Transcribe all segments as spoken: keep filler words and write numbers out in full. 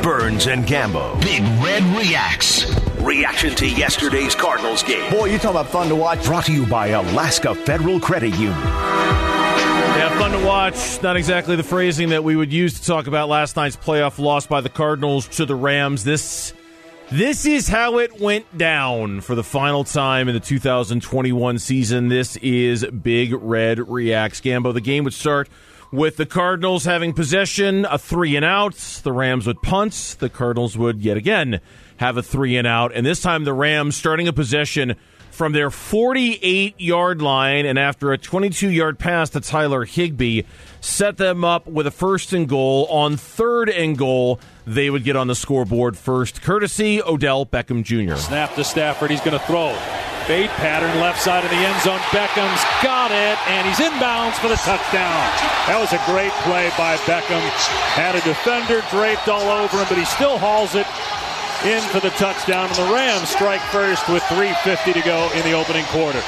Burns and Gambo. Big Red Reacts. Reaction to yesterday's Cardinals game. Boy, you talking about fun to watch. Brought to you by Alaska Federal Credit Union. Yeah, fun to watch. Not exactly the phrasing that we would use to talk about last night's playoff loss by the Cardinals to the Rams. This this is how it went down for the final time in the two thousand twenty-one season. This is Big Red Reacts. Gambo, the game would start with the Cardinals having possession, a three and out. The Rams would punt. The Cardinals would yet again have a three and out. And this time the Rams starting a possession from their forty-eight-yard line, and after a twenty-two-yard pass to Tyler Higbee, set them up with a first and goal. On third and goal, they would get on the scoreboard first, courtesy Odell Beckham Junior Snap to Stafford. He's going to throw. Fade pattern, left side of the end zone. Beckham's got it, and he's inbounds for the touchdown. That was a great play by Beckham. Had a defender draped all over him, but he still hauls it in for the touchdown, and the Rams strike first with three fifty to go in the opening quarter.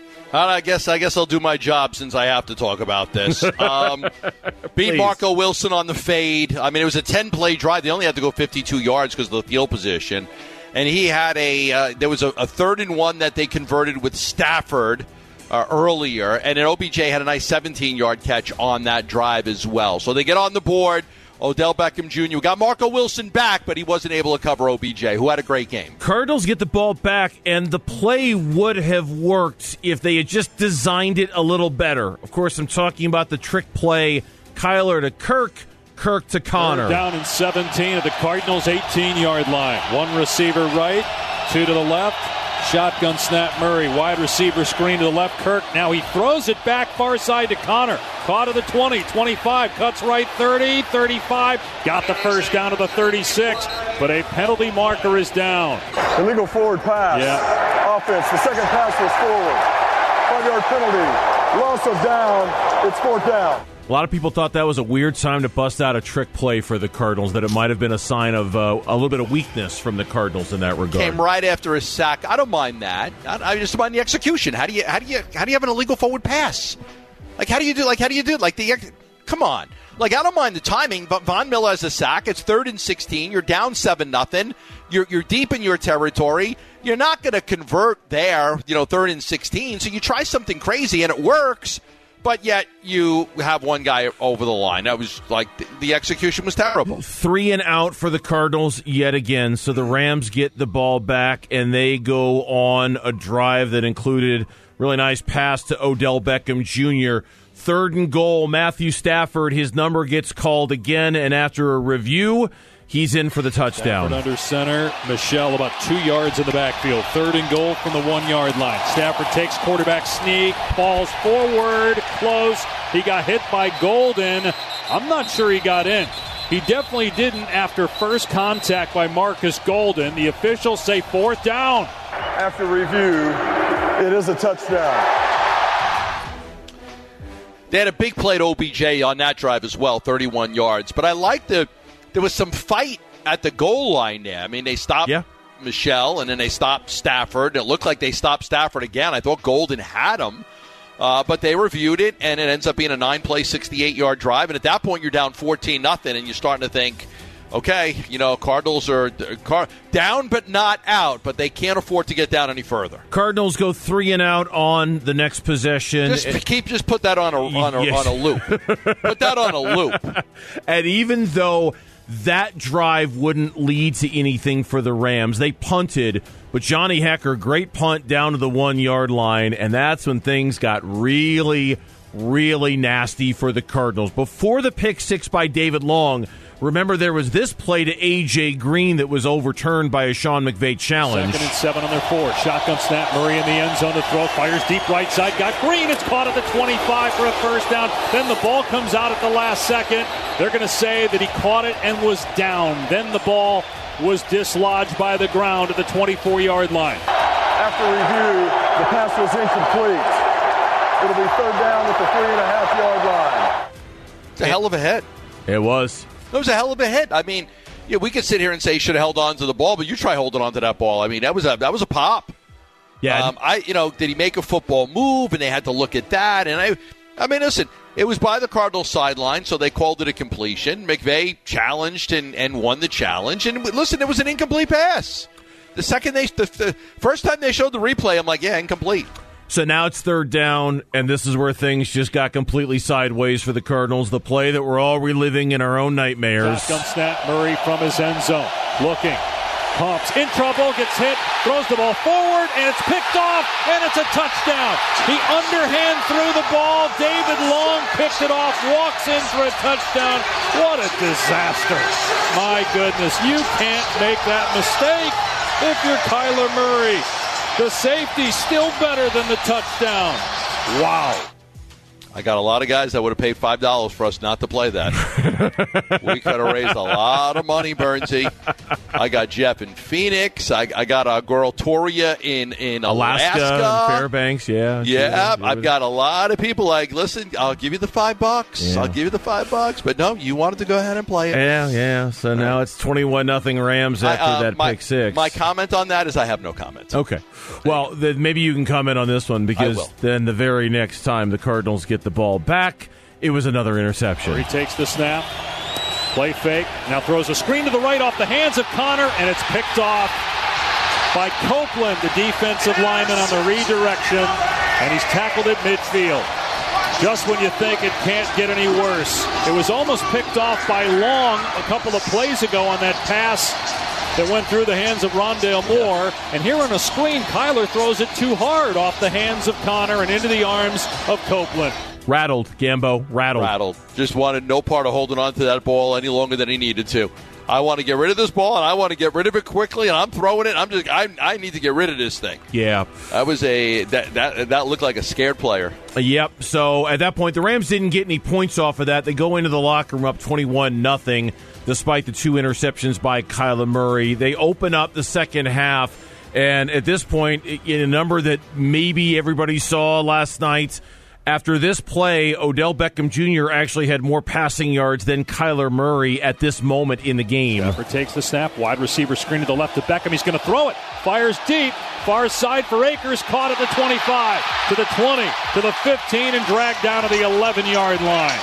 I guess I guess I'll do my job since I have to talk about this. Um, beat Marco Wilson on the fade. I mean, it was a ten-play drive. They only had to go fifty-two yards because of the field position. And he had a uh, – there was a, a third and one that they converted with Stafford uh, earlier. And then O B J had a nice seventeen-yard catch on that drive as well. So they get on the board. Odell Beckham Junior We got Marco Wilson back, but he wasn't able to cover O B J, who had a great game. Cardinals get the ball back, and the play would have worked if they had just designed it a little better. Of course, I'm talking about the trick play, Kyler to Kirk, Kirk to Connor. They're down in seventeen at the Cardinals' eighteen-yard line. One receiver right, two to the left. Shotgun snap Murray. Wide receiver screen to the left. Kirk. Now he throws it back far side to Connor. Caught at the twenty, twenty-five. Cuts right thirty, thirty-five. Got the first down to the thirty-six. But a penalty marker is down. Illegal forward pass. Yeah. Offense. The second pass was forward. Five-yard penalty. Loss of down. It's fourth down. A lot of people thought that was a weird time to bust out a trick play for the Cardinals, that it might have been a sign of uh, a little bit of weakness from the Cardinals in that regard. Came right after a sack. I don't mind that. I, I just mind the execution. How do you how do you how do you have an illegal forward pass? Like how do you do like how do you do like the come on. Like I don't mind the timing, but Von Miller has a sack. It's third and sixteen. You're down seven nothing. You're you're deep in your territory. You're not going to convert there, you know, third and sixteen. So you try something crazy and it works. But yet you have one guy over the line. That was like the, the execution was terrible. Three and out for the Cardinals yet again. So the Rams get the ball back, and they go on a drive that included really nice pass to Odell Beckham Junior Third and goal, Matthew Stafford. His number gets called again, and after a review, he's in for the touchdown. Stafford under center. Michelle about two yards in the backfield. Third and goal from the one-yard line. Stafford takes quarterback sneak, falls forward, close. He got hit by Golden. I'm not sure he got in. He definitely didn't after first contact by Marcus Golden. The officials say fourth down. After review, it is a touchdown. They had a big play to O B J on that drive as well, thirty-one yards. But I like the – there was some fight at the goal line there. I mean, they stopped yeah. Michelle, and then they stopped Stafford. It looked like they stopped Stafford again. I thought Golden had him. Uh, but they reviewed it, and it ends up being a nine-play, sixty-eight-yard drive. And at that point, you're down fourteen nothing, and you're starting to think, okay, you know, Cardinals are car- down but not out, but they can't afford to get down any further. Cardinals go three and out on the next possession. Just it, keep, just put that on a on a, yes. on a loop. Put that on a loop. And even though that drive wouldn't lead to anything for the Rams, they punted. But Johnny Hekker, great punt down to the one-yard line, and that's when things got really, really nasty for the Cardinals. Before the pick six by David Long, remember there was this play to A J. Green that was overturned by a Sean McVay challenge. Second and seven on their four. Shotgun snap. Murray in the end zone to throw. Fires deep right side. Got Green. It's caught at the twenty-five for a first down. Then the ball comes out at the last second. They're going to say that he caught it and was down. Then the ball was dislodged by the ground at the twenty-four-yard line. After review, the pass was incomplete. It'll be third down at the three-and-a-half-yard line. It's a hell of a hit. It was. It was a hell of a hit. I mean, yeah, we could sit here and say he should have held on to the ball, but you try holding on to that ball. I mean, that was a that was a pop. Yeah. Um, I, you know, did he make a football move? And they had to look at that. And I, I mean, listen, It was by the Cardinals sideline, so they called it a completion. McVay challenged and, and won the challenge. And listen, it was an incomplete pass. The second they, the, the first time they showed the replay, I'm like, yeah, incomplete. So now it's third down, and this is where things just got completely sideways for the Cardinals. The play that we're all reliving in our own nightmares. Shotgun snap, Murray from his end zone. Looking. Pumps. In trouble. Gets hit. Throws the ball forward, and it's picked off, and it's a touchdown. He underhand threw the ball. David Long picked it off, walks in for a touchdown. What a disaster. My goodness. You can't make that mistake if you're Kyler Murray. The safety still better than the touchdown. Wow. I got a lot of guys that would have paid five dollars for us not to play that. We could have raised a lot of money, Bernsey. I got Jeff in Phoenix. I, I got our girl Toria in, in Alaska. Alaska Fairbanks, yeah. Yeah, was, I've got a lot of people like, listen, I'll give you the five bucks. Yeah. I'll give you the five bucks. But no, you wanted to go ahead and play it. Yeah, yeah. So now it's twenty-one nothing Rams after I, uh, that my, pick six. My comment on that is I have no comment. Okay. Well, then maybe you can comment on this one because then the very next time the Cardinals get the ball back, it was another interception. He takes the snap, play fake, now throws a screen to the right off the hands of Connor, and it's picked off by Copeland, the defensive lineman on the redirection, and he's tackled at midfield. Just when you think it can't get any worse. It was almost picked off by Long a couple of plays ago on that pass that went through the hands of Rondale Moore. And here on a screen, Kyler throws it too hard off the hands of Connor and into the arms of Copeland. Rattled, Gambo, rattled. Rattled. Just wanted no part of holding on to that ball any longer than he needed to. I want to get rid of this ball, and I want to get rid of it quickly, and I'm throwing it. I'm just, I, I need to get rid of this thing. Yeah. That was a, that, that, that looked like a scared player. Yep. So at that point, the Rams didn't get any points off of that. They go into the locker room up twenty-one nothing, despite the two interceptions by Kyler Murray. They open up the second half, and at this point, in a number that maybe everybody saw last night, after this play, Odell Beckham Junior actually had more passing yards than Kyler Murray at this moment in the game. Stafford takes the snap. Wide receiver screen to the left to Beckham. He's going to throw it. Fires deep. Far side for Akers. Caught at the twenty-five, to the twenty, to the fifteen, and dragged down to the eleven-yard line.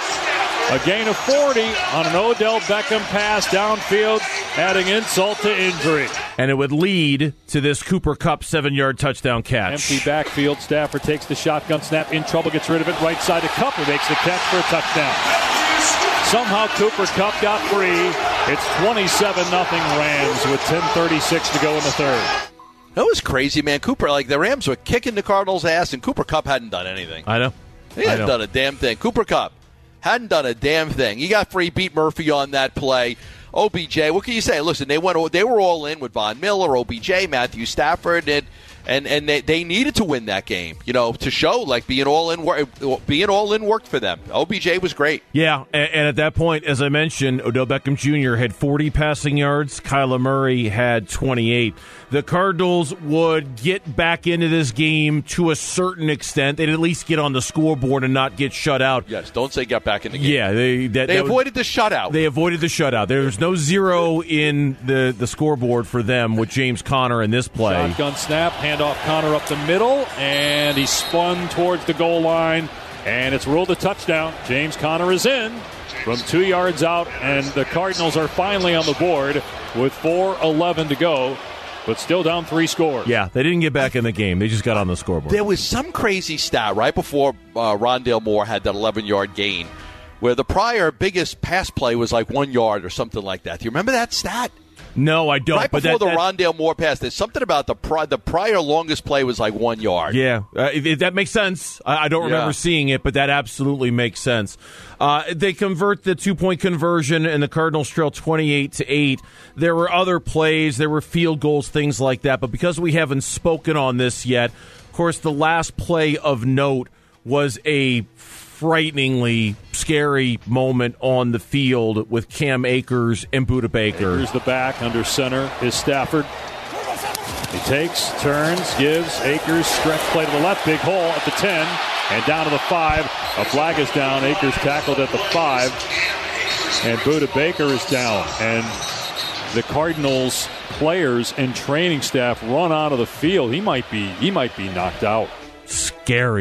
A gain of forty on an Odell Beckham pass downfield, adding insult to injury. And it would lead to this Cooper Kupp seven-yard touchdown catch. Empty backfield. Stafford takes the shotgun snap. In trouble, gets rid of it. Right side to Kupp, who makes the catch for a touchdown. Somehow Cooper Kupp got free. It's twenty-seven nothing Rams with ten thirty-six to go in the third. That was crazy, man. Cooper, like the Rams were kicking the Cardinals' ass, and Cooper Kupp hadn't done anything. I know. He hadn't done a damn thing. Cooper Kupp hadn't done a damn thing. He got free, beat Murphy on that play. O B J, what can you say? Listen, they went. They were all in with Von Miller, O B J, Matthew Stafford, and and, and they, they needed to win that game, you know, to show like being all in work, being all in worked for them. O B J was great. Yeah, and, and at that point, as I mentioned, Odell Beckham Junior had forty passing yards. Kyler Murray had twenty-eight. The Cardinals would get back into this game to a certain extent. They'd at least get on the scoreboard and not get shut out. Yes, don't say get back in the game. Yeah, they that, they that avoided was, the shutout. They avoided the shutout. There was no zero in the, the scoreboard for them with James Conner in this play. Shotgun snap, handoff Conner up the middle, and he spun towards the goal line, and it's ruled a touchdown. James Conner is in from two yards out, and the Cardinals are finally on the board with four eleven to go. But still down three scores. Yeah, they didn't get back in the game. They just got on the scoreboard. There was some crazy stat right before uh, Rondale Moore had that eleven-yard gain where the prior biggest pass play was like one yard or something like that. Do you remember that stat? No, I don't. Right but before that, the that, Rondale Moore pass, there's something about the pri- the prior longest play was like one yard. Yeah, uh, it, it, that makes sense. I, I don't remember yeah. seeing it, but that absolutely makes sense. Uh, they convert the two-point conversion, and the Cardinals trail twenty-eight to eight. There were other plays. There were field goals, things like that. But because we haven't spoken on this yet, of course, the last play of note was a frighteningly scary moment on the field with Cam Akers and Budda Baker. Here's the back under center is Stafford. He takes, turns, gives Akers stretch play to the left, big hole at the ten, and down to the five. A flag is down. Akers tackled at the five, and Budda Baker is down. And the Cardinals players and training staff run out of the field. He might be he might be knocked out. Scary.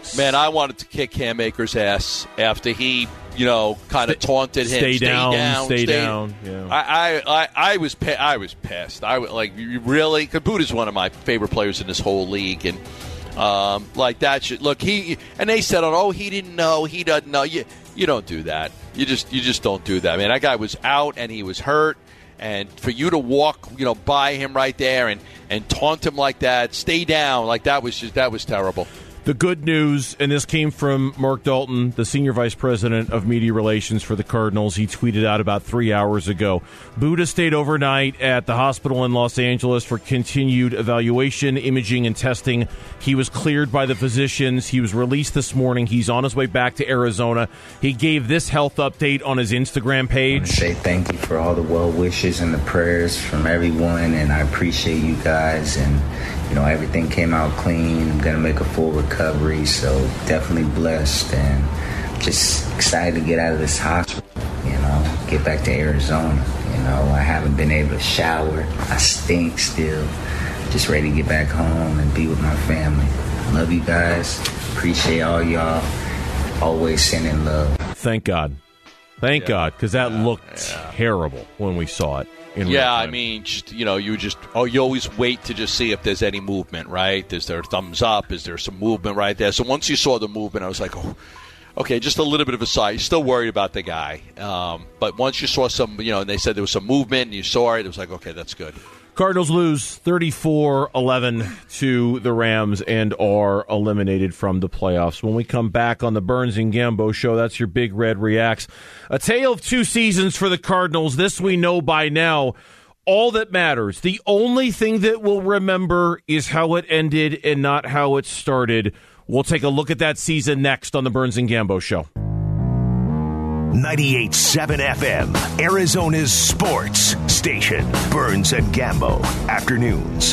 Man, I wanted to kick Cam Akers' ass after he, you know, kind of taunted him. Stay, stay down, down, stay, stay down. Yeah. I, I, I, I was, I was pissed. I was like, you really, Buddha's one of my favorite players in this whole league, and um, like that. Should, look, he and they said, "Oh, he didn't know. He doesn't know." You, you don't do that. You just, you just don't do that. Man, that guy was out and he was hurt. And for you to walk, you know, by him right there and, and taunt him like that, stay down, like that was just that was terrible. The good news, and this came from Mark Dalton, the Senior Vice President of Media Relations for the Cardinals. He tweeted out about three hours ago. Buddha stayed overnight at the hospital in Los Angeles for continued evaluation, imaging, and testing. He was cleared by the physicians. He was released this morning. He's on his way back to Arizona. He gave this health update on his Instagram page. I want to say thank you for all the well wishes and the prayers from everyone, and I appreciate you guys. And you know, everything came out clean. I'm going to make a full recovery, so definitely blessed and just excited to get out of this hospital, you know, get back to Arizona. You know, I haven't been able to shower. I stink still. Just ready to get back home and be with my family. Love you guys. Appreciate all y'all. Always sending love. Thank God. Thank yeah, God, because that yeah, looked yeah. terrible when we saw it. In yeah, I mean, just, you know, you just oh, you always wait to just see if there's any movement, right? Is there a thumbs up? Is there some movement right there? So once you saw the movement, I was like, oh, okay, just a little bit of a sigh. You're still worried about the guy, um, but once you saw some, you know, and they said there was some movement, and you saw it, it was like, okay, that's good. Cardinals lose thirty-four eleven to the Rams and are eliminated from the playoffs. When we come back on the Burns and Gambo show, that's your Big Red Reacts. A tale of two seasons for the Cardinals. This we know by now. All that matters, the only thing that we'll remember is how it ended and not how it started. We'll take a look at that season next on the Burns and Gambo show. ninety-eight point seven F M, Arizona's sports station. Burns and Gambo, afternoons.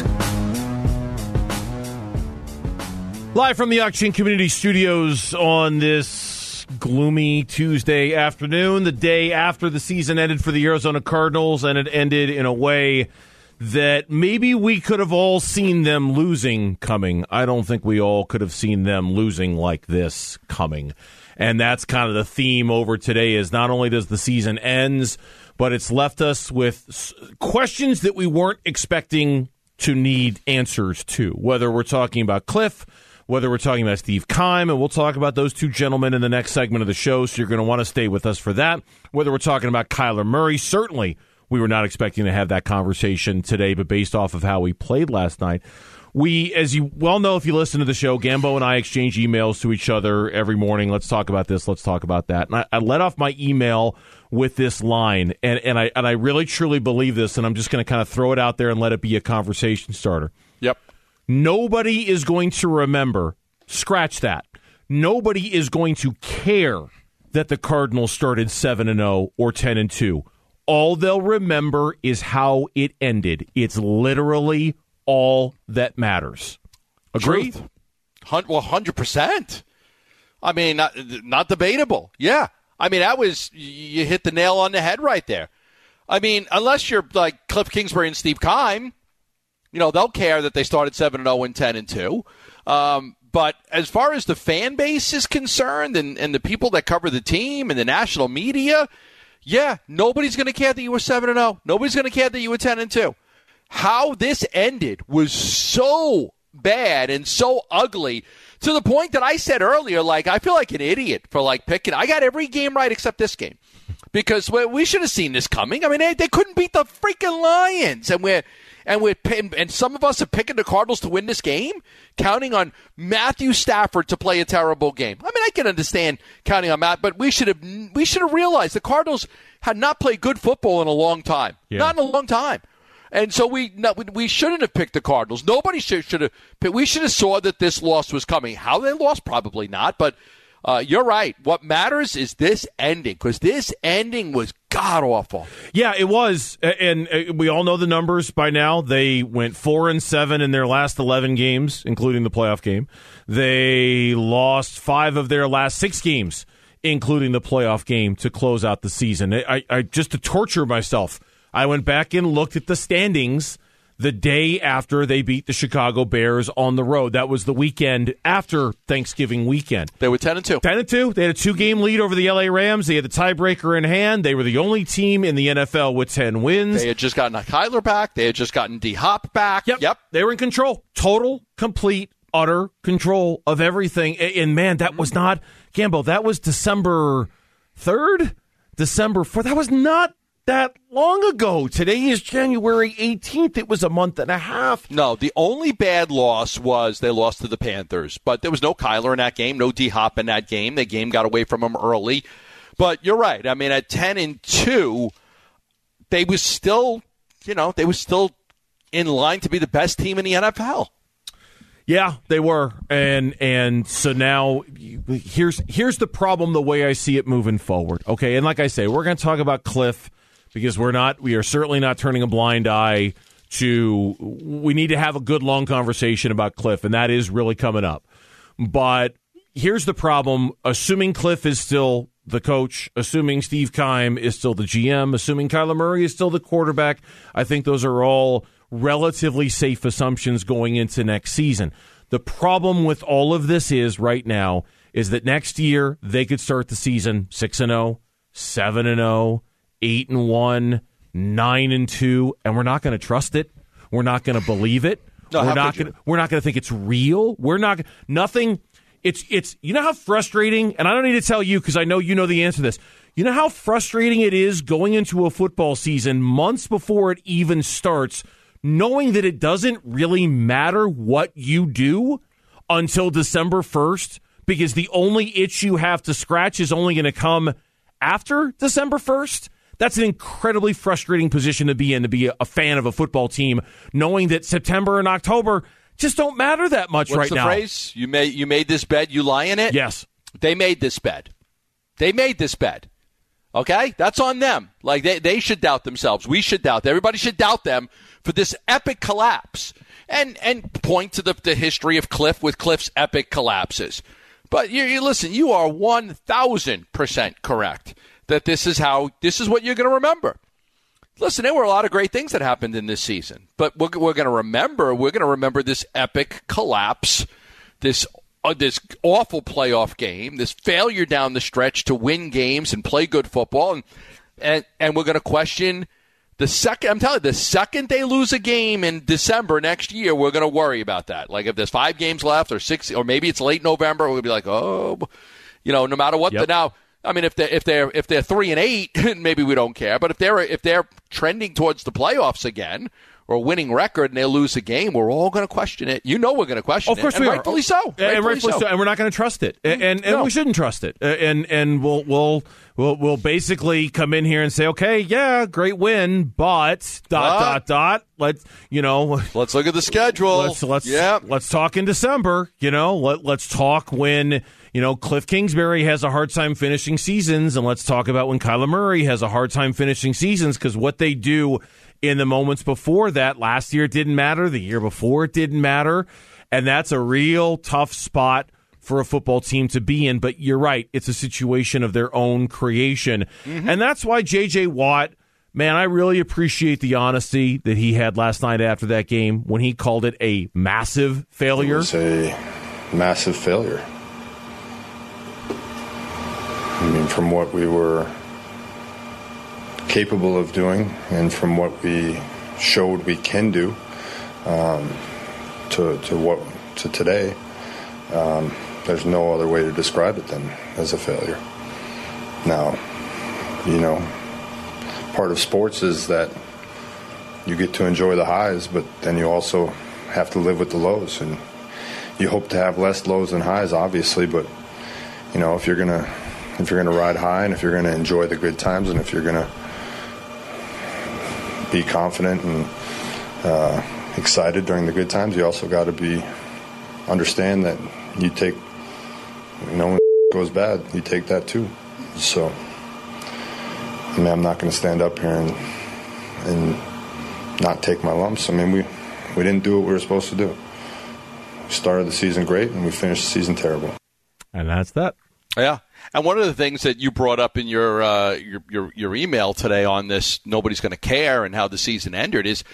Live from the Auction Community Studios on this gloomy Tuesday afternoon, the day after the season ended for the Arizona Cardinals, and it ended in a way that maybe we could have all seen them losing coming. I don't think we all could have seen them losing like this coming. And that's kind of the theme over today is not only does the season ends, but it's left us with questions that we weren't expecting to need answers to, whether we're talking about Cliff, whether we're talking about Steve Keim, and we'll talk about those two gentlemen in the next segment of the show, so you're going to want to stay with us for that. Whether we're talking about Kyler Murray, certainly we were not expecting to have that conversation today, but based off of how we played last night, we, as you well know if you listen to the show, Gambo and I exchange emails to each other every morning. Let's talk about this, let's talk about that. And I, I let off my email with this line, and, and, I, and I really truly believe this, and I'm just going to kind of throw it out there and let it be a conversation starter. Yep. Nobody is going to remember, scratch that, nobody is going to care that the Cardinals started seven and oh or ten and two. All they'll remember is how it ended. It's literally all that matters. Agreed? Truth. Well, one hundred percent. I mean, not, not debatable. Yeah. I mean, that was, you hit the nail on the head right there. I mean, unless you're like Cliff Kingsbury and Steve Keim, you know, they'll care that they started seven and oh and ten and two. Um, but as far as the fan base is concerned and, and the people that cover the team and the national media, yeah, nobody's going to care that you were seven and oh. Nobody's going to care that you were ten and two. How this ended was so bad and so ugly to the point that I said earlier, like, I feel like an idiot for, like, picking. I got every game right except this game because we should have seen this coming. I mean, they, they couldn't beat the freaking Lions, and we're and we're and some of us are picking the Cardinals to win this game, counting on Matthew Stafford to play a terrible game. I mean, I can understand counting on Matt, but we should have we should have realized the Cardinals had not played good football in a long time, yeah. not in a long time. And so we no, we shouldn't have picked the Cardinals. Nobody should, should have. We should have saw that this loss was coming. How they lost, probably not. But uh, you're right. What matters is this ending, because this ending was god-awful. Yeah, it was. And we all know the numbers by now. They went four and seven in their last eleven games, including the playoff game. They lost five of their last six games, including the playoff game, to close out the season. I, I just to torture myself, I went back and looked at the standings the day after they beat the Chicago Bears on the road. That was the weekend after Thanksgiving weekend. They were ten and two. ten and two. They had a two-game lead over the L A Rams. They had the tiebreaker in hand. They were the only team in the N F L with ten wins. They had just gotten Kyler back. They had just gotten D-Hop back. Yep. Yep. They were in control. Total, complete, utter control of everything. And, man, that was not, Gambo, that was December third? December fourth. That was not that long ago. Today is January eighteenth. It was a month and a half. No, the only bad loss was they lost to the Panthers. But there was no Kyler in that game, no D-Hop in that game. The game got away from them early. But you're right. I mean, at ten and two, they was still, you know, they was still in line to be the best team in the N F L. Yeah, they were, and and so now here's here's the problem. The way I see it moving forward, okay. And like I say, we're going to talk about Cliff because we're not, we are certainly not turning a blind eye to. We need to have a good long conversation about Cliff, and that is really coming up. But here's the problem: assuming Cliff is still the coach, assuming Steve Keim is still the G M, assuming Kyler Murray is still the quarterback, I think those are all relatively safe assumptions going into next season. The problem with all of this is right now is that next year they could start the season six and oh, seven and oh, eight and one, nine and two, and we're not going to trust it. We're not going to believe it. No, we're not going we're not going to think it's real. We're not nothing it's it's you know how frustrating, and I don't need to tell you because I know you know the answer to this. You know how frustrating it is going into a football season months before it even starts, knowing that it doesn't really matter what you do until December first, because the only itch you have to scratch is only going to come after December first? That's an incredibly frustrating position to be in, to be a fan of a football team, knowing that September and October just don't matter that much What's right the now. Phrase? You made, you made this bed, you lie in it? Yes. They made this bed. They made this bed. Okay? That's on them. Like, they, they should doubt themselves. We should doubt them. Everybody should doubt them for this epic collapse. And and point to the, the history of Cliff with Cliff's epic collapses. But you, you listen, you are one thousand percent correct that this is how, this is what you're going to remember. Listen, there were a lot of great things that happened in this season. But we're, we're going to remember, we're going to remember this epic collapse, this Uh, this awful playoff game, this failure down the stretch to win games and play good football, and and, and we're going to question the second. I'm telling you, the second they lose a game in December next year, we're going to worry about that. Like if there's five games left, or six, or maybe it's late November, we'll be like, oh, you know, no matter what. Yep. The, now, I mean, if they if they're if they're three and eight, maybe we don't care. But if they're if they're trending towards the playoffs again, or a winning record, and they lose a game, we're all going to question it. You know we're going to question it. Of course it. we and are. Rightfully so. Rightfully and rightfully so. so. And we're not going to trust it. And and, and no. we shouldn't trust it. And and we'll we'll we'll we'll basically come in here and say, okay, yeah, great win, but dot but, dot dot. Let's you know. Let's look at the schedule. Let's let's yeah. let's talk in December. You know, let let's talk when you know Cliff Kingsbury has a hard time finishing seasons, and let's talk about when Kyler Murray has a hard time finishing seasons, because what they do in the moments before that, last year it didn't matter, the year before it didn't matter, and that's a real tough spot for a football team to be in. But you're right, it's a situation of their own creation. Mm-hmm. And that's why J J. Watt, man, I really appreciate the honesty that he had last night after that game when he called it a massive failure. It was a massive failure. I mean, from what we were capable of doing and from what we showed we can do um, to to what to today, um, there's no other way to describe it than as a failure. Now, you know, part of sports is that you get to enjoy the highs, but then you also have to live with the lows, and you hope to have less lows than highs, obviously. But you know, if you're gonna if you're gonna ride high, and if you're gonna enjoy the good times, and if you're gonna be confident and uh, excited during the good times, you also got to be understand that you take, you know, when it goes bad, you take that too. So, I mean, I'm not going to stand up here and and not take my lumps. I mean, we we didn't do what we were supposed to do. We started the season great, and we finished the season terrible. And that's that. Yeah. And one of the things that you brought up in your uh, your, your your email today on this, nobody's going to care, and how the season ended is,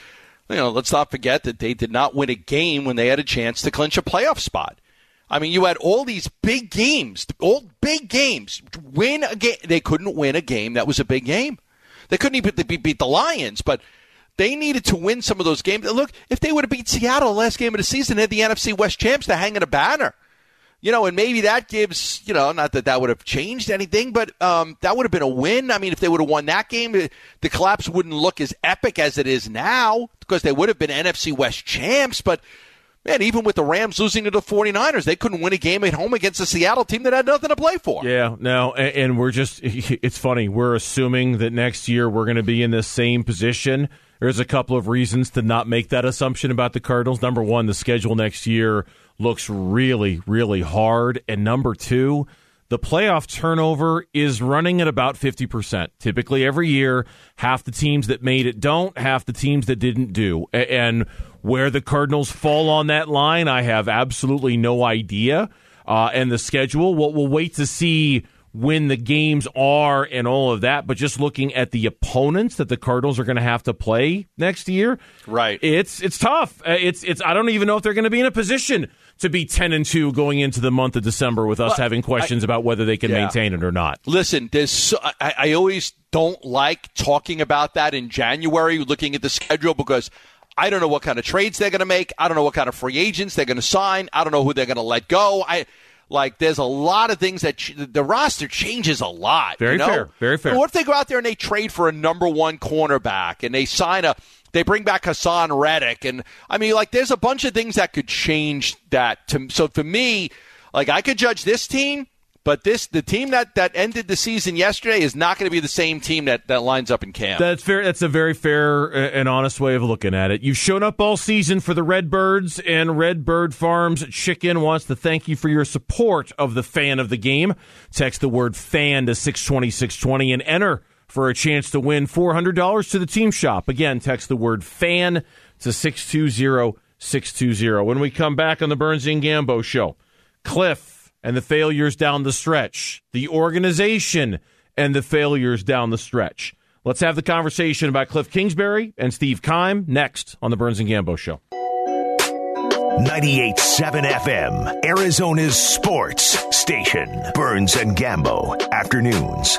you know, let's not forget that they did not win a game when they had a chance to clinch a playoff spot. I mean, you had all these big games, all big games. Win a game. They couldn't win a game that was a big game. They couldn't even beat the Lions, but they needed to win some of those games. Look, if they would have beat Seattle the last game of the season, they had the N F C West champs to hang in a banner. You know, and maybe that gives, you know, not that that would have changed anything, but um, that would have been a win. I mean, if they would have won that game, the collapse wouldn't look as epic as it is now because they would have been N F C West champs, but man, even with the Rams losing to the 49ers, they couldn't win a game at home against a Seattle team that had nothing to play for. Yeah, no, and, and we're just, it's funny. We're assuming that next year we're going to be in the same position. There's a couple of reasons to not make that assumption about the Cardinals. Number one, the schedule next year looks really, really hard. And number two, the playoff turnover is running at about fifty percent. Typically every year, half the teams that made it don't, half the teams that didn't do. And where the Cardinals fall on that line, I have absolutely no idea. Uh, and the schedule, we'll, we'll wait to see when the games are and all of that. But just looking at the opponents that the Cardinals are going to have to play next year, right? It's it's tough. It's it's. I don't even know if they're going to be in a position to be ten and two going into the month of December with us well, having questions I, about whether they can yeah. maintain it or not. Listen, there's so, I, I always don't like talking about that in January, looking at the schedule, because I don't know what kind of trades they're going to make. I don't know what kind of free agents they're going to sign. I don't know who they're going to let go. I like. There's a lot of things that ch- the roster changes a lot. Very you know? fair. Very fair. What if they go out there and they trade for a number one cornerback and they sign a They bring back Hassan Reddick, and I mean, like, there's a bunch of things that could change that. To, so for me, like, I could judge this team, but this the team that, that ended the season yesterday is not going to be the same team that, that lines up in camp. That's fair. That's a very fair and honest way of looking at it. You've shown up all season for the Redbirds, and Redbird Farms Chicken wants to thank you for your support of the fan of the game. Text the word FAN to six twenty, six twenty and enter for a chance to win four hundred dollars to the team shop. Again, text the word FAN to six two zero, six two zero. When we come back on the Burns and Gambo Show, Cliff and the failures down the stretch, the organization and the failures down the stretch. Let's have the conversation about Cliff Kingsbury and Steve Keim next on the Burns and Gambo Show. ninety-eight point seven F M, Arizona's sports station. Burns and Gambo, afternoons.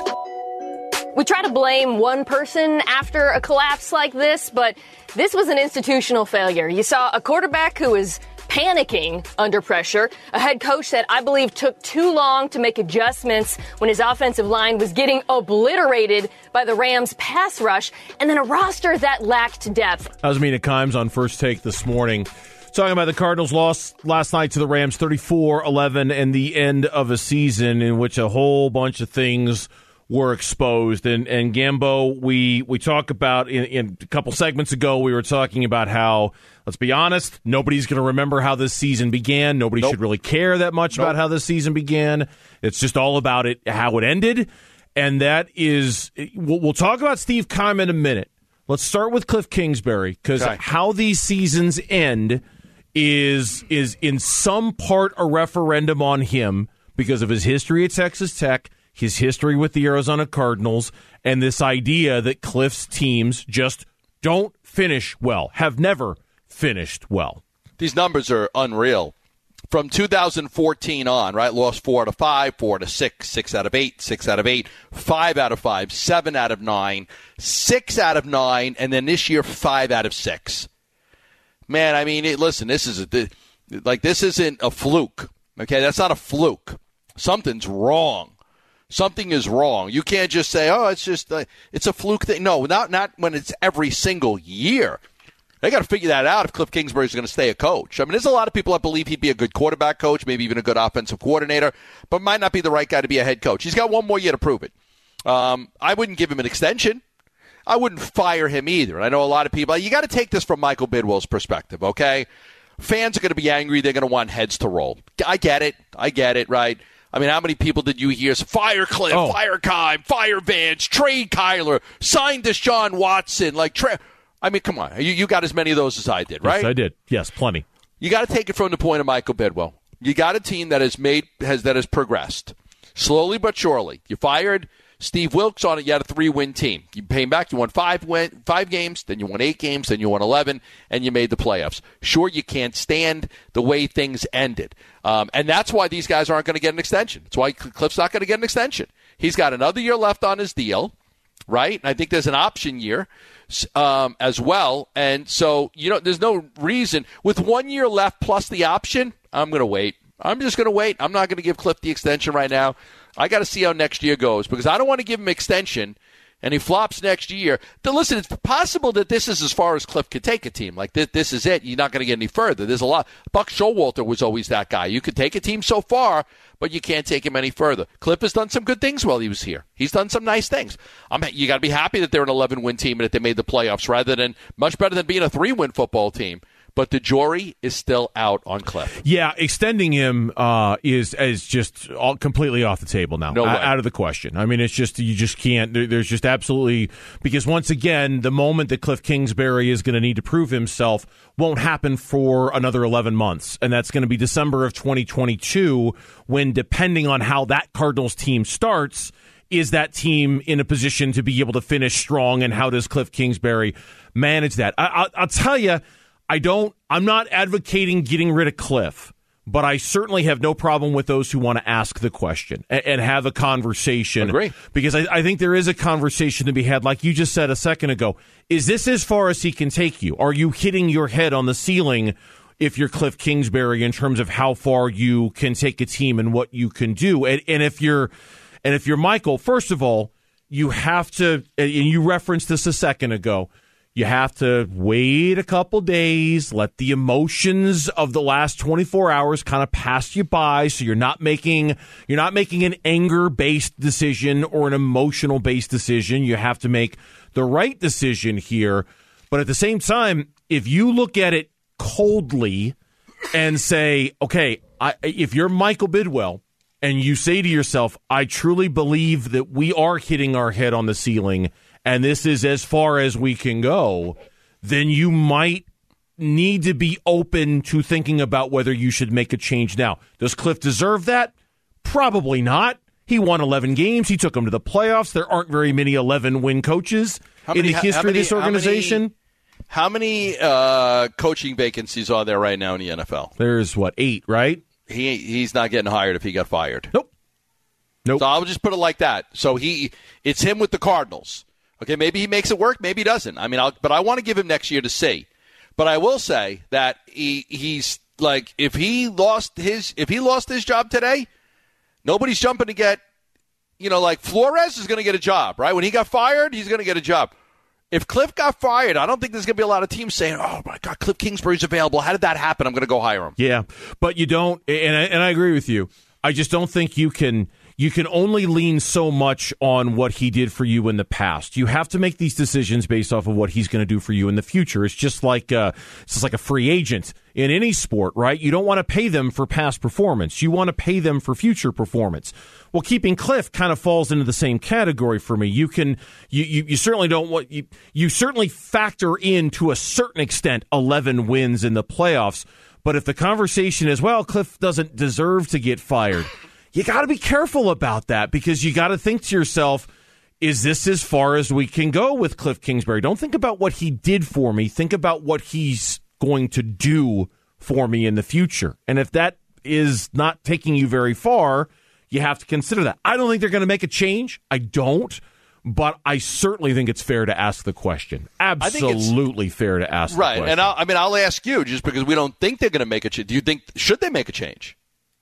We try to blame one person after a collapse like this, but this was an institutional failure. You saw a quarterback who was panicking under pressure, a head coach that I believe took too long to make adjustments when his offensive line was getting obliterated by the Rams' pass rush, and then a roster that lacked depth. That was Mina Kimes on First Take this morning, talking about the Cardinals' loss last night to the Rams, thirty-four eleven, and the end of a season in which a whole bunch of things were exposed. And, and Gambo, we, we talk about in, in a couple segments ago, we were talking about how, let's be honest, nobody's going to remember how this season began. Nobody nope. should really care that much nope. about how this season began. It's just all about it, how it ended. And that is, we'll, we'll talk about Steve Keim in a minute. Let's start with Cliff Kingsbury, because okay. how these seasons end is is in some part a referendum on him because of his history at Texas Tech, his history with the Arizona Cardinals, and this idea that Cliff's teams just don't finish well, have never finished well. These numbers are unreal. From two thousand fourteen on, right, lost four out of five, four out of six, six out of eight, six out of eight, five out of five, seven out of nine, six out of nine, and then this year, five out of six. Man, I mean, it, listen, this is a, like this isn't a fluke. Okay, that's not a fluke. Something's wrong. Something is wrong. You can't just say, "Oh, it's just uh, it's a fluke thing." No, not not when it's every single year. They got to figure that out if Cliff Kingsbury is going to stay a coach. I mean, there's a lot of people that believe he'd be a good quarterback coach, maybe even a good offensive coordinator, but might not be the right guy to be a head coach. He's got one more year to prove it. Um, I wouldn't give him an extension. I wouldn't fire him either. And I know a lot of people. You got to take this from Michael Bidwell's perspective, okay? Fans are going to be angry. They're going to want heads to roll. I get it. I get it, right? I mean, how many people did you hear? Fire Cliff, oh. fire Keim, fire Vance, trade Kyler, sign Deshaun Watson. Like, tra- I mean, come on. You, you got as many of those as I did, right? Yes, I did. Yes, plenty. You got to take it from the point of Michael Bidwell. You got a team that has made has that has progressed slowly but surely. You fired Steve Wilkes on it, you had a three-win team. You pay him back, you won five win, five games, then you won eight games, then you won eleven, and you made the playoffs. Sure, you can't stand the way things ended. Um, and that's why these guys aren't going to get an extension. That's why Cliff's not going to get an extension. He's got another year left on his deal, right? And I think there's an option year um, as well. And so, you know, there's no reason. With one year left plus the option, I'm going to wait. I'm just going to wait. I'm not going to give Cliff the extension right now. I got to see how next year goes because I don't want to give him extension and he flops next year. Then listen, it's possible that this is as far as Cliff could take a team. Like this, this is it. You're not going to get any further. There's a lot. Buck Showalter was always that guy. You could take a team so far, but you can't take him any further. Cliff has done some good things while he was here. He's done some nice things. I'm, you got to be happy that they're an eleven-win team and that they made the playoffs rather than much better than being a three-win football team. But the jury is still out on Cliff. Yeah, extending him uh, is is just all completely off the table now. No way. Out of the question. I mean, it's just you just can't. There, there's just absolutely because once again, the moment that Cliff Kingsbury is going to need to prove himself won't happen for another eleven months, and that's going to be December of twenty twenty-two. When depending on how that Cardinals team starts, is that team in a position to be able to finish strong, and how does Cliff Kingsbury manage that? I, I'll, I'll tell you. I don't, I'm not advocating getting rid of Cliff, but I certainly have no problem with those who want to ask the question and, and have a conversation. Agree. Because I, I think there is a conversation to be had, like you just said a second ago. Is this as far as he can take you? Are you hitting your head on the ceiling if you're Cliff Kingsbury in terms of how far you can take a team and what you can do? And, and if you're, and if you're Michael, first of all, you have to, and you referenced this a second ago, you have to wait a couple days, let the emotions of the last twenty-four hours kind of pass you by, so you're not making you're not making an anger-based decision or an emotional-based decision. You have to make the right decision here. But at the same time, if you look at it coldly and say, okay, I, if you're Michael Bidwell and you say to yourself, I truly believe that we are hitting our head on the ceiling and this is as far as we can go, then you might need to be open to thinking about whether you should make a change now. Does Cliff deserve that? Probably not. He won eleven games. He took them to the playoffs. There aren't very many eleven-win coaches how many, in the history how many, of this organization. How many, how many uh, coaching vacancies are there right now in the N F L? There's, what, eight, right? He He's not getting hired if he got fired. Nope. Nope. So I'll just put it like that. So he, it's him with the Cardinals. Okay, maybe he makes it work, maybe he doesn't. I mean, I'll, but I want to give him next year to see. But I will say that he he's like if he lost his if he lost his job today, nobody's jumping to get, you know, like Flores is going to get a job, right? When he got fired, he's going to get a job. If Cliff got fired, I don't think there's going to be a lot of teams saying, "Oh my God, Cliff Kingsbury's available. How did that happen? I'm going to go hire him." Yeah, but you don't, and I, and I agree with you. I just don't think you can. You can only lean so much on what he did for you in the past. You have to make these decisions based off of what he's going to do for you in the future. It's just like uh, it's just like a free agent in any sport, right? You don't want to pay them for past performance. You want to pay them for future performance. Well, keeping Cliff kind of falls into the same category for me. You can, you you, you certainly don't want you. You certainly factor in to a certain extent eleven wins in the playoffs. But if the conversation is, well, Cliff doesn't deserve to get fired. You got to be careful about that because you got to think to yourself, is this as far as we can go with Cliff Kingsbury? Don't think about what he did for me. Think about what he's going to do for me in the future. And if that is not taking you very far, you have to consider that. I don't think they're going to make a change. I don't. But I certainly think it's fair to ask the question. Absolutely fair to ask right. the question. Right. And I'll, I mean, I'll ask you just because we don't think they're going to make a change. Do you think, should they make a change?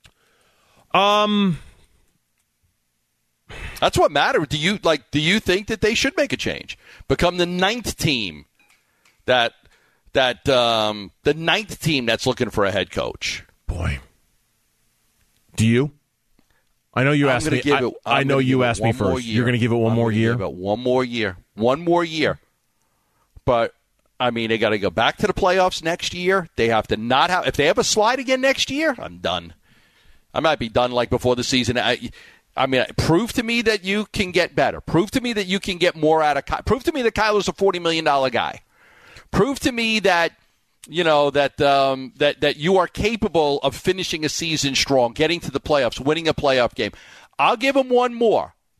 Um, that's what matters. Do you like? Do you think that they should make a change, become the ninth team that that um, the ninth team that's looking for a head coach? Boy, do you? I know you I'm asked me. Give I, it, I know you asked me first. You're going to give it one I'm more year. Give it one more year. One more year. But I mean, they got to go back to the playoffs next year. They have to not have. If they have a slide again next year, I'm done. I might be done like before the season. I, I mean, prove to me that you can get better. Prove to me that you can get more out of Ky- Prove to me that Kyler's a forty million dollars guy. Prove to me that, you know, that um, that that you are capable of finishing a season strong, getting to the playoffs, winning a playoff game. I'll give him one more.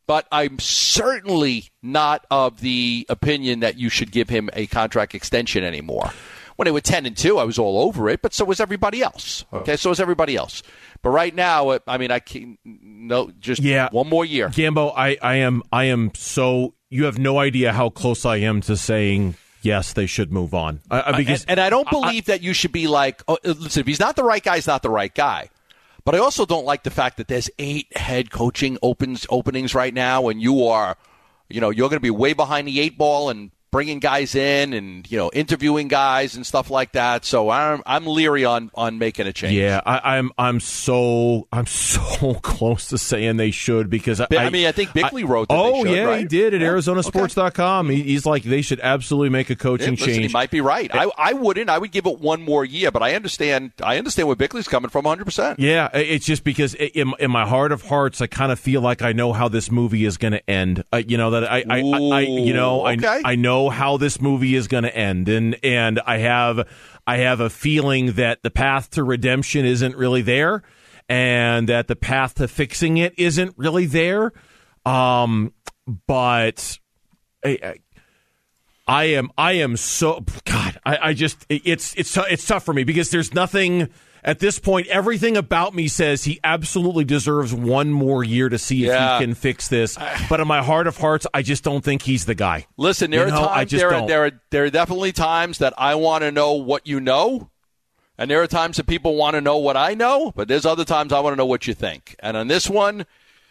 but I'm certainly not of the opinion that you should give him a contract extension anymore. When they were ten and two, I was all over it, but so was everybody else. Okay, so was everybody else. But right now, I mean, I can't, no, just yeah. one more year. Gambo, I, I am, I am so. You have no idea how close I am to saying yes, they should move on. I, because and, and I don't believe I, that you should be like, oh, listen, if he's not the right guy, he's not the right guy. But I also don't like the fact that there's eight head coaching opens openings right now, and you are, you know, you're going to be way behind the eight ball and bringing guys in and, you know, interviewing guys and stuff like that. So I'm I'm leery on, on making a change. Yeah, I, I'm I'm so I'm so close to saying they should because I, I mean I think Bickley wrote that oh they should, yeah right? he did at yeah. Arizona Sports dot com. Okay. He, he's like they should absolutely make a coaching yeah, listen, change. He might be right. I I wouldn't. I would give it one more year, but I understand I understand where Bickley's coming from one hundred percent. Yeah, it's just because in, in my heart of hearts, I kind of feel like I know how this movie is going to end. Uh, you know that I I, Ooh, I, I you know okay. I I know how this movie is going to end, and and I have I have a feeling that the path to redemption isn't really there, and that the path to fixing it isn't really there. Um, but I, I am I am so God. I, I just it's it's it's tough for me because there's nothing. At this point, everything about me says he absolutely deserves one more year to see yeah. if he can fix this. But in my heart of hearts, I just don't think he's the guy. Listen, there you are know, times there there are, there are there are definitely times that I want to know what you know, and there are times that people want to know what I know. But there's other times I want to know what you think. And on this one,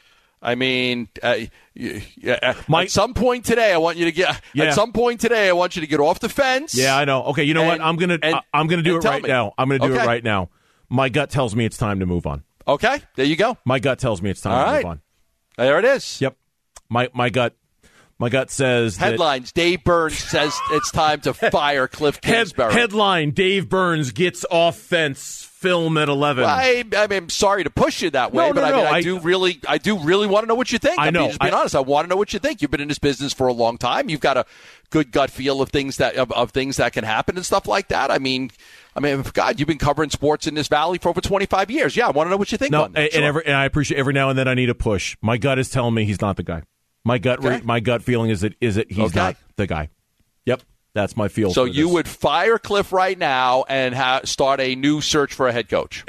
I mean, uh, yeah, My, at some point today, I want you to get. Yeah. At some point today, I want you to get off the fence. Yeah, I know. Okay, you know and, what? I'm gonna and, I'm gonna do it right me. now. I'm gonna do okay. it right now. My gut tells me it's time to move on. Okay, there you go. My gut tells me it's time All to right. move on. There it is. Yep. My my gut my gut says headlines. That, Dave Burns says it's time to fire Cliff Kingsbury. Head, headline: Dave Burns gets off fence. Film at eleven. Well, I, I mean, I'm sorry to push you that way, no, but no, I mean, no, I, I do really, I do really want to know what you think. I I'm know. just being I, honest. I want to know what you think. You've been in this business for a long time. You've got a good gut feel of things that of, of things that can happen and stuff like that. I mean, I mean, God, you've been covering sports in this valley for over twenty-five years. Yeah, I want to know what you think. No, on that. and, Sure. every, and I appreciate every now and then I need a push. My gut is telling me he's not the guy. My gut, okay. my gut feeling is that is that he's okay. not the guy. Yep, that's my feel. So for you this. would fire Cliff right now and ha- start a new search for a head coach.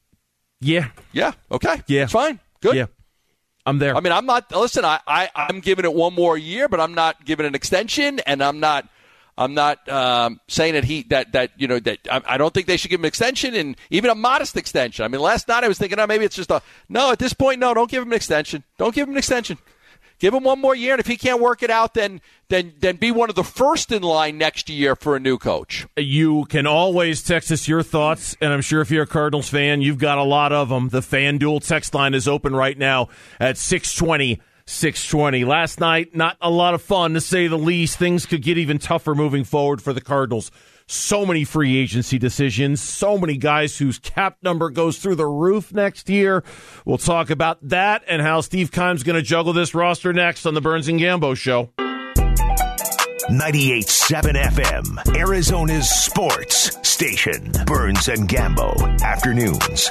Yeah. Yeah. Okay. Yeah. It's fine. Good. Yeah. I'm there. I mean, I'm not. Listen, I, I I'm giving it one more year, but I'm not giving an extension, and I'm not. I'm not um, saying that he that that you know that I, I don't think they should give him an extension, and even a modest extension. I mean, last night I was thinking, oh, maybe it's just a no. At this point, no, don't give him an extension. Don't give him an extension. Give him one more year, and if he can't work it out, then then then be one of the first in line next year for a new coach. You can always text us your thoughts, and I'm sure if you're a Cardinals fan, you've got a lot of them. The FanDuel text line is open right now at six twenty, six twenty. Last night, not a lot of fun, to say the least. Things could get even tougher moving forward for the Cardinals. So many free agency decisions, so many guys whose cap number goes through the roof next year. We'll talk about that and how Steve Keim's going to juggle this roster next on the Burns and Gambo Show. ninety-eight point seven F M, Arizona's sports station. Burns and Gambo, afternoons.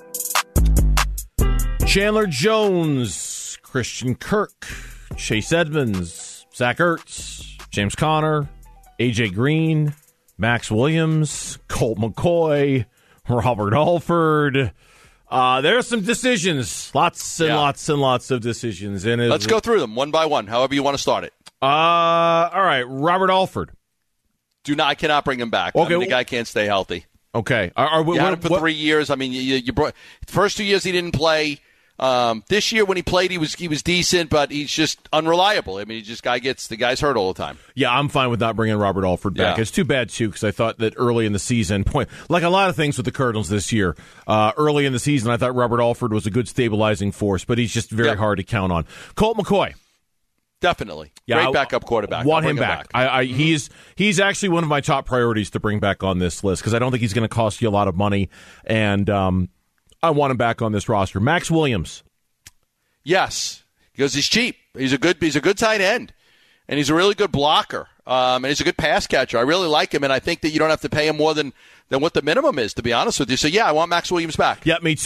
Chandler Jones, Christian Kirk, Chase Edmonds, Zach Ertz, James Conner, A J Green, Max Williams, Colt McCoy, Robert Alford. Uh, there are some decisions. Lots and yeah. lots and lots of decisions. And let's go through them one by one, however you want to start it. Uh, all right, Robert Alford. Do not, I cannot bring him back. Okay. I mean, the guy can't stay healthy. Okay. Are, are we, you had what, him for what, three years. I mean, you, you brought first two years he didn't play. Um, this year when he played, he was he was decent, but he's just unreliable. I mean, he just guy gets the guy's hurt all the time. Yeah, I'm fine with not bringing Robert Alford back. Yeah. It's too bad too because I thought that early in the season, point like a lot of things with the Cardinals this year, uh, early in the season, I thought Robert Alford was a good stabilizing force, but he's just very yep. hard to count on. Colt McCoy. Definitely. Yeah, Great I, backup quarterback. Want him him back. back. I, I, mm-hmm. He's he's actually one of my top priorities to bring back on this list because I don't think he's going to cost you a lot of money, and um, I want him back on this roster. Max Williams. Yes, because he's cheap. He's a good he's a good tight end, and he's a really good blocker, um, and he's a good pass catcher. I really like him, and I think that you don't have to pay him more than, than what the minimum is, to be honest with you. So, yeah, I want Max Williams back. Yeah, me too.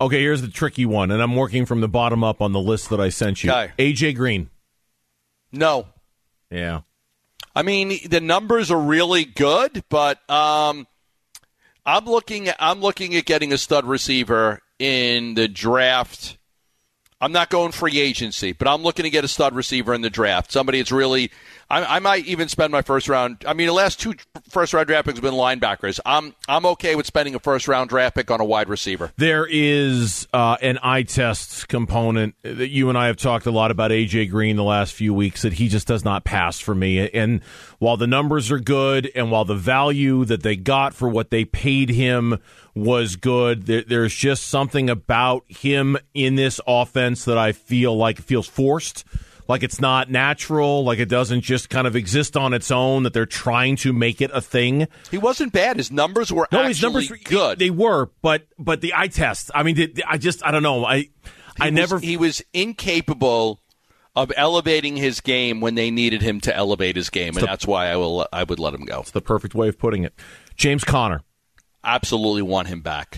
Okay, here's the tricky one, and I'm working from the bottom up on the list that I sent you. Okay. A J Green. No. Yeah. I mean, the numbers are really good, but um, I'm looking at, I'm looking at getting a stud receiver in the draft. I'm not going free agency, but I'm looking to get a stud receiver in the draft. Somebody that's really – I might even spend my first round – I mean, the last two first-round draft picks have been linebackers. I'm I'm okay with spending a first-round draft pick on a wide receiver. There is uh, an eye test component that you and I have talked a lot about A J Green the last few weeks, that he just does not pass for me. And while the numbers are good and while the value that they got for what they paid him was good, there, there's just something about him in this offense that I feel like feels forced, like it's not natural, like it doesn't just kind of exist on its own, that they're trying to make it a thing. He wasn't bad. His numbers were no, actually his numbers, good. They were, but but the eye test, I mean, I just, I don't know. I, I was, never. He was incapable of elevating his game when they needed him to elevate his game, and the, that's why I will. I would let him go. It's the perfect way of putting it. James Conner. Absolutely want him back.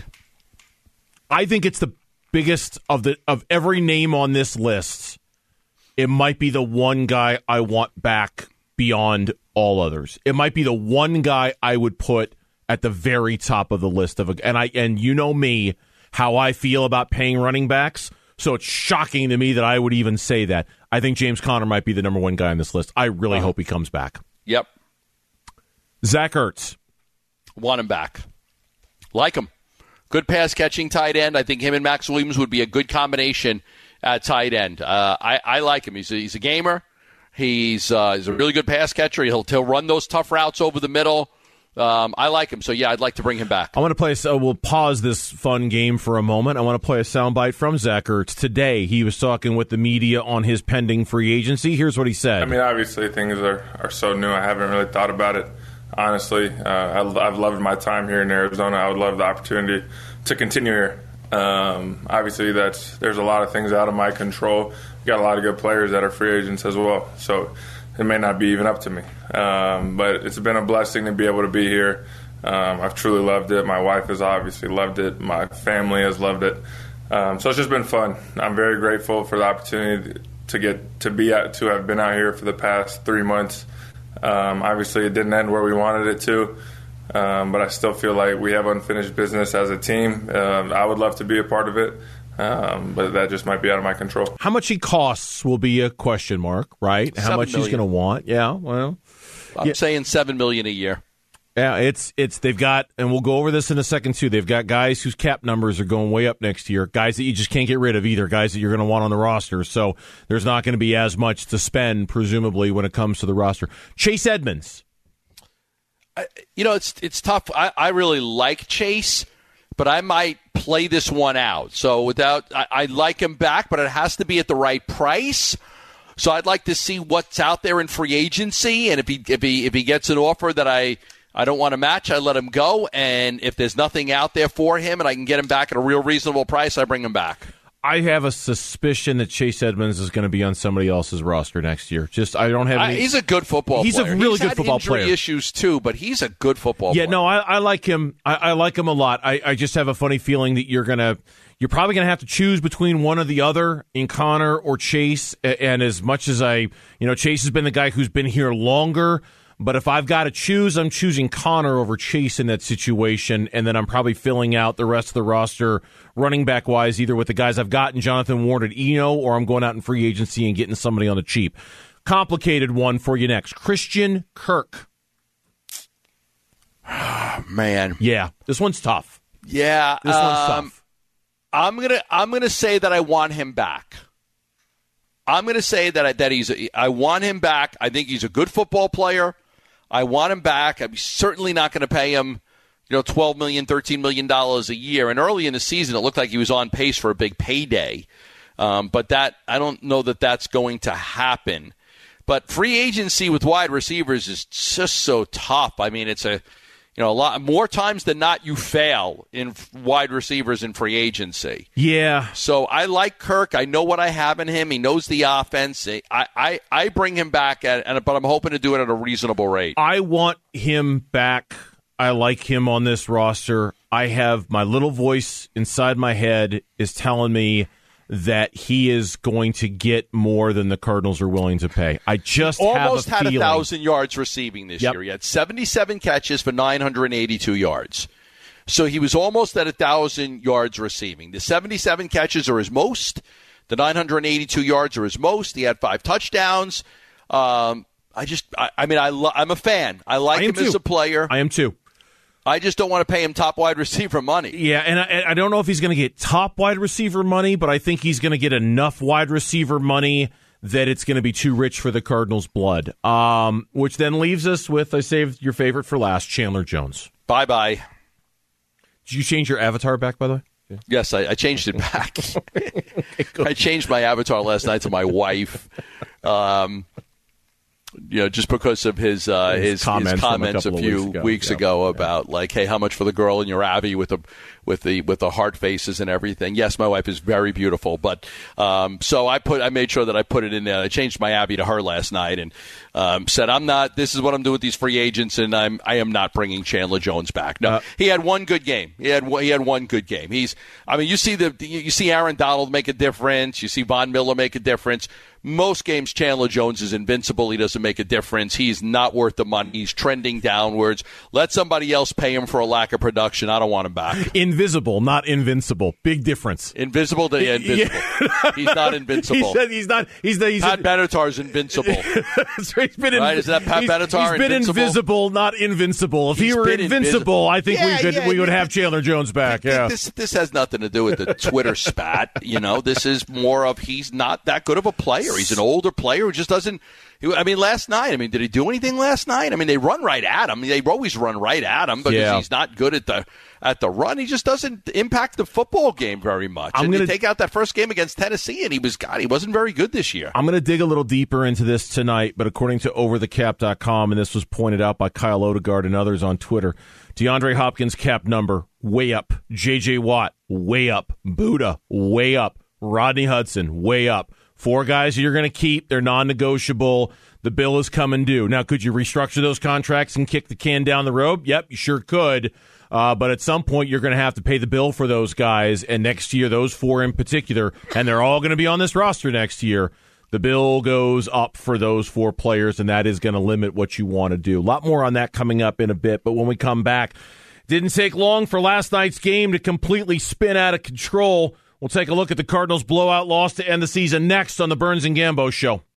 I think it's the biggest of the of every name on this list. It might be the one guy I want back beyond all others. It might be the one guy I would put at the very top of the list of a, and I and you know me, how I feel about paying running backs. So it's shocking to me that I would even say that. I think James Conner might be the number one guy on this list. I really uh-huh. hope he comes back. Yep. Zach Ertz. Want him back. Like him. Good pass-catching tight end. I think him and Max Williams would be a good combination at tight end. Uh, I, I like him. He's a, he's a gamer. He's uh, he's a really good pass catcher. He'll, he'll run those tough routes over the middle. Um, I like him. So, yeah, I'd like to bring him back. I want to play uh, – we'll pause this fun game for a moment. I want to play a soundbite from Zach Ertz. Today, he was talking with the media on his pending free agency. Here's what he said. I mean, obviously, things are, are so new. I haven't really thought about it. Honestly, uh, I, I've loved my time here in Arizona. I would love the opportunity to continue here. Um, obviously, that's there's a lot of things out of my control. We got a lot of good players that are free agents as well, so it may not be even up to me. Um, but it's been a blessing to be able to be here. Um, I've truly loved it. My wife has obviously loved it. My family has loved it. Um, so it's just been fun. I'm very grateful for the opportunity to get to be at, to have been out here for the past three months. Um, obviously, it didn't end where we wanted it to, um, but I still feel like we have unfinished business as a team. Um, I would love to be a part of it, um, but that just might be out of my control. How much he costs will be a question mark, right? How much he's going to want? Yeah, well, I'm yeah. saying seven million dollars a year. Yeah, it's it's they've got, and we'll go over this in a second too. They've got guys whose cap numbers are going way up next year, guys that you just can't get rid of either, guys that you're going to want on the roster. So there's not going to be as much to spend, presumably, when it comes to the roster. Chase Edmonds. I, you know, it's it's tough. I, I really like Chase, but I might play this one out. So without, I, I like him back, but it has to be at the right price. So I'd like to see what's out there in free agency, and if he if he if he gets an offer that I. I don't want to match, I let him go, and if there's nothing out there for him and I can get him back at a real reasonable price, I bring him back. I have a suspicion that Chase Edmonds is going to be on somebody else's roster next year. Just I don't have any... Uh, he's a good football he's player. He's a really he's good had football injury player. issues too, but he's a good football yeah, player. Yeah, no, I, I like him. I, I like him a lot. I, I just have a funny feeling that you're going to... You're probably going to have to choose between one or the other in Conner or Chase, and as much as I... You know, Chase has been the guy who's been here longer... But if I've got to choose, I'm choosing Conner over Chase in that situation, and then I'm probably filling out the rest of the roster running back-wise, either with the guys I've gotten, Jonathan Ward at Eno, or I'm going out in free agency and getting somebody on the cheap. Complicated one for you next. Christian Kirk. Man. Yeah, this one's tough. Yeah. This one's um, tough. I'm gonna I'm gonna say that I want him back. I'm gonna say that I, that he's a, I want him back. I think he's a good football player. I want him back. I'm certainly not going to pay him, you know, twelve million dollars, thirteen million dollars a year. And early in the season, it looked like he was on pace for a big payday. Um, but that I don't know that that's going to happen. But free agency with wide receivers is just so tough. I mean, it's a, you know, a lot more times than not you fail in wide receivers in free agency. Yeah. So I like Kirk. I know what I have in him. He knows the offense. I I, I bring him back, at, but I'm hoping to do it at a reasonable rate. I want him back I like him on this roster. I have my little voice inside my head is telling me that he is going to get more than the Cardinals are willing to pay. I just almost have a had feeling. a thousand yards receiving this Yep. year. He had seventy-seven catches for nine hundred eighty-two yards. So he was almost at a thousand yards receiving. The seventy-seven catches are his most. The nine hundred eighty-two yards are his most. He had five touchdowns. Um, I just, I, I mean, I lo- I'm a fan. I like I him too. as a player. I am too. I just don't want to pay him top wide receiver money. Yeah, and I, I don't know if he's going to get top wide receiver money, but I think he's going to get enough wide receiver money that it's going to be too rich for the Cardinals' blood. Um, which then leaves us with, I saved your favorite for last, Chandler Jones. Bye-bye. Did you change your avatar back, by the way? Yeah. Yes, I, I changed it back. I changed my avatar last night to my wife. Um, you know, just because of his uh, his, his comments, his comments a, a few weeks ago, weeks yeah. ago about yeah. like, hey, how much for the girl in your Abbey with the with the with the heart faces and everything. Yes, my wife is very beautiful, but um, so I put I made sure that I put it in there. I changed my Abbey to her last night and um, said, I'm not. This is what I'm doing with these free agents, and I'm I am not bringing Chandler Jones back. No, uh, he had one good game. He had he had one good game. He's. I mean, you see the you see Aaron Donald make a difference. You see Von Miller make a difference. Most games, Chandler Jones is invincible. He doesn't make a difference. He's not worth the money. He's trending downwards. Let somebody else pay him for a lack of production. I don't want him back. Invisible, not invincible. Big difference. Invisible to invisible. Yeah. He's not invincible. He said he's not. He's the. He's Pat Benatar's invincible. That's right. He's been in, right? Is that Pat he's, Benatar? He's been invincible? invisible, not invincible. If he's he were invincible, I think yeah, we could yeah, we would yeah. have Chandler Jones back. Yeah. This this has nothing to do with the Twitter spat. You know, this is more of he's not that good of a player. He's an older player who just doesn't. I mean, last night. I mean, did he do anything last night? I mean, they run right at him. They always run right at him because yeah. he's not good at the at the run. He just doesn't impact the football game very much. I'm and gonna you take out that first game against Tennessee, and he was God. He wasn't very good this year. I'm going to dig a little deeper into this tonight, but according to over the cap dot com, and this was pointed out by Kyle Odegaard and others on Twitter, DeAndre Hopkins' cap number way up. J J. Watt way up. Buddha way up. Rodney Hudson way up. Four guys you're going to keep. They're non-negotiable. The bill is coming due. Now, could you restructure those contracts and kick the can down the road? Yep, you sure could. Uh, but at some point, you're going to have to pay the bill for those guys. And next year, those four in particular, and they're all going to be on this roster next year, the bill goes up for those four players, and that is going to limit what you want to do. A lot more on that coming up in a bit. But when we come back, didn't take long for last night's game to completely spin out of control. We'll take a look at the Cardinals' blowout loss to end the season next on the Burns and Gambo Show.